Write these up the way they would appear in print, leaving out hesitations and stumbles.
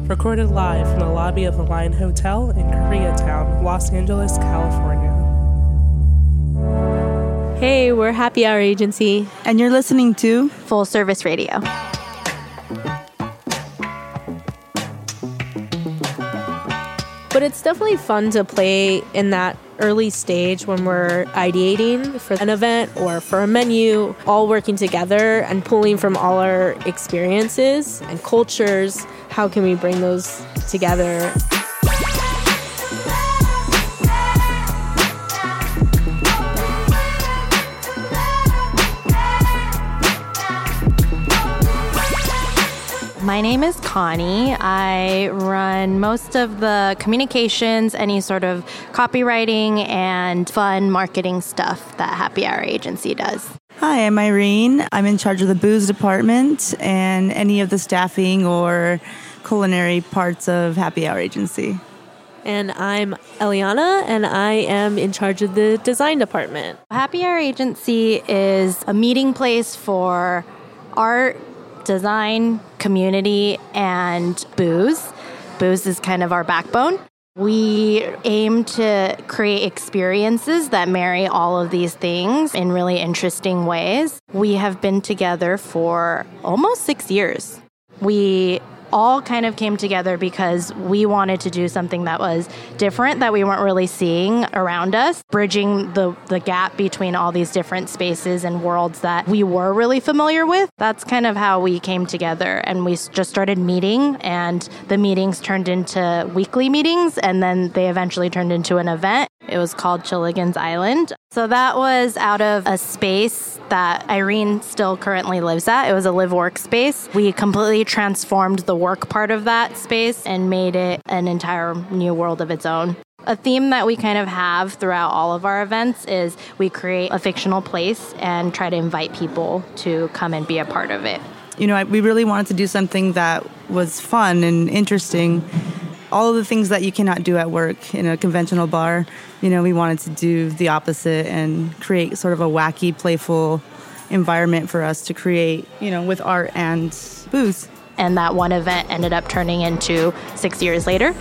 recorded live from the lobby of the Line Hotel in Koreatown, Los Angeles, California. Hey, we're Happy Hour Agency. And you're listening to Full Service Radio. But it's definitely fun to play in that early stage when we're ideating for an event or for a menu, all working together and pulling from all our experiences and cultures. How can we bring those together? My name is Connie. I run most of the communications, any sort of copywriting and fun marketing stuff that Happy Hour Agency does. Hi, I'm Irene. I'm in charge of the booze department and any of the staffing or culinary parts of Happy Hour Agency. And I'm Eliana, and I am in charge of the design department. Happy Hour Agency is a meeting place for art, design, community, and booze. Booze is kind of our backbone. We aim to create experiences that marry all of these things in really interesting ways. We have been together for almost 6 years. We all kind of came together because we wanted to do something that was different that we weren't really seeing around us, bridging the gap between all these different spaces and worlds that we were really familiar with. That's kind of how we came together, and we just started meeting, and the meetings turned into weekly meetings, and then they eventually turned into an event. It was called Chilligan's Island. So that was out of a space that Irene still currently lives at. It was a live-work space. We completely transformed the work part of that space and made it an entire new world of its own. A theme that we kind of have throughout all of our events is we create a fictional place and try to invite people to come and be a part of it. You know, we really wanted to do something that was fun and interesting. All of the things that you cannot do at work in a conventional bar, you know, we wanted to do the opposite and create sort of a wacky, playful environment for us to create, you know, with art and booze. And that one event ended up turning into 6 years later.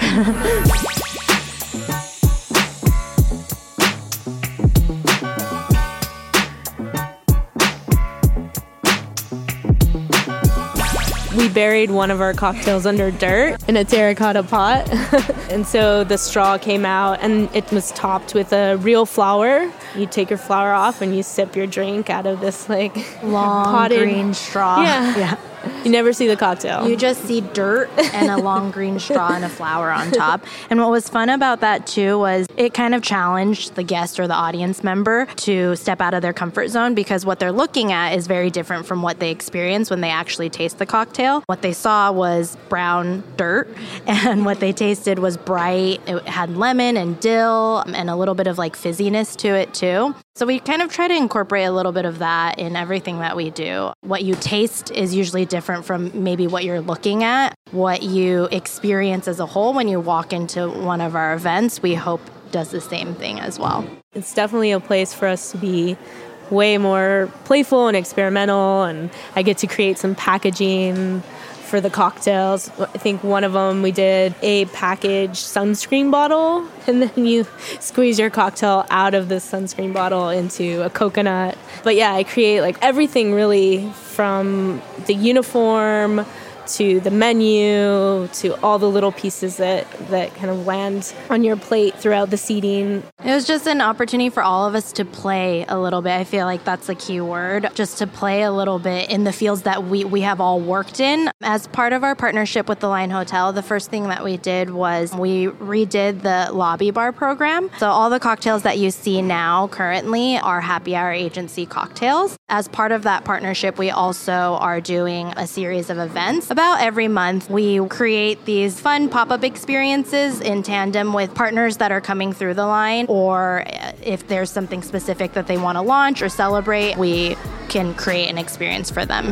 We buried one of our cocktails under dirt in a terracotta pot. And so the straw came out and it was topped with a real flower. You take your flower off and you sip your drink out of this like long potted green straw. Yeah. You never see the cocktail. You just see dirt and a long green straw and a flower on top. And what was fun about that too was it kind of challenged the guest or the audience member to step out of their comfort zone, because what they're looking at is very different from what they experience when they actually taste the cocktail. What they saw was brown dirt, and what they tasted was bright. It had lemon and dill and a little bit of like fizziness to it too. So we kind of try to incorporate a little bit of that in everything that we do. What you taste is usually different from maybe what you're looking at. What you experience as a whole when you walk into one of our events, we hope does the same thing as well. It's definitely a place for us to be way more playful and experimental, and I get to create some packaging for the cocktails. I think one of them we did a packaged sunscreen bottle, and then you squeeze your cocktail out of the sunscreen bottle into a coconut. But yeah, I create like everything really from the uniform to the menu, to all the little pieces that kind of land on your plate throughout the seating. It was just an opportunity for all of us to play a little bit. I feel like that's the key word, just to play a little bit in the fields that we have all worked in. As part of our partnership with the Line Hotel, the first thing that we did was we redid the lobby bar program. So all the cocktails that you see now currently are Happy Hour Agency cocktails. As part of that partnership, we also are doing a series of events. About every month, we create these fun pop-up experiences in tandem with partners that are coming through the line, or if there's something specific that they want to launch or celebrate, we can create an experience for them.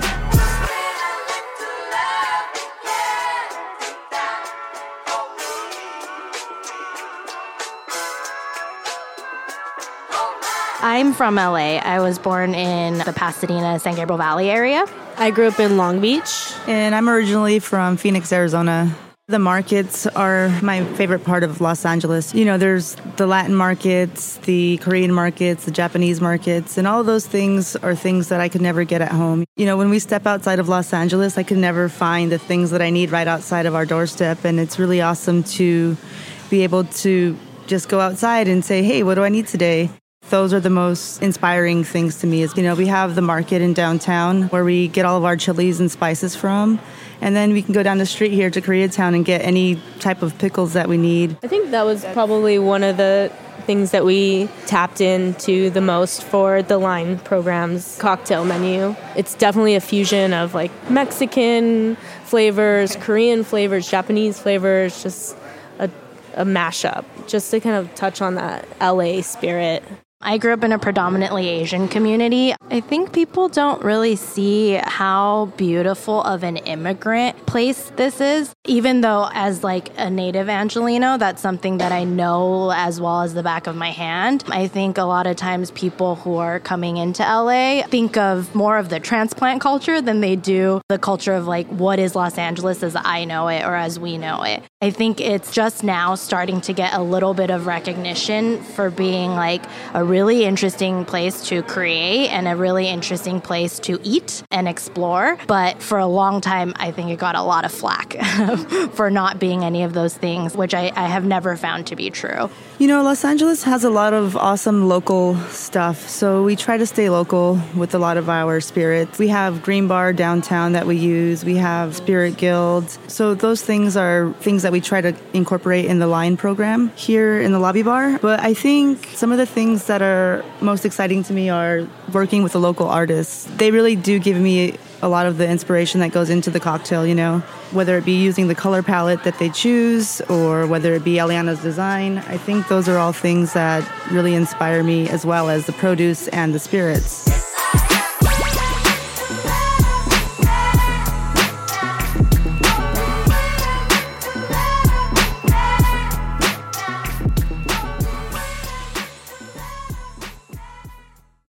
I'm from LA. I was born in the Pasadena, San Gabriel Valley area. I grew up in Long Beach. And I'm originally from Phoenix, Arizona. The markets are my favorite part of Los Angeles. There's the Latin markets, the Korean markets, the Japanese markets, and all of those things are things that I could never get at home. When we step outside of Los Angeles, I could never find the things that I need right outside of our doorstep, and it's really awesome to be able to just go outside and say, hey, what do I need today? Those are the most inspiring things to me. We have the market in downtown where we get all of our chilies and spices from. And then we can go down the street here to Koreatown and get any type of pickles that we need. I think that was probably one of the things that we tapped into the most for the Line program's cocktail menu. It's definitely a fusion of like Mexican flavors, Korean flavors, Japanese flavors, just a mashup, just to kind of touch on that LA spirit. I grew up in a predominantly Asian community. I think people don't really see how beautiful of an immigrant place this is. Even though as like a native Angelino, that's something that I know as well as the back of my hand. I think a lot of times people who are coming into LA think of more of the transplant culture than they do the culture of like what is Los Angeles as I know it or as we know it. I think it's just now starting to get a little bit of recognition for being like a really interesting place to create and a really interesting place to eat and explore. But for a long time, I think it got a lot of flack for not being any of those things, which I have never found to be true. Los Angeles has a lot of awesome local stuff, so we try to stay local with a lot of our spirits. We have Green Bar downtown that we use. We have Spirit Guild. So those things are things that we try to incorporate in the Line program here in the lobby bar. But I think some of the things that are most exciting to me are working with the local artists. They really do give me a lot of the inspiration that goes into the cocktail, whether it be using the color palette that they choose or whether it be Eliana's design. I think those are all things that really inspire me as well as the produce and the spirits.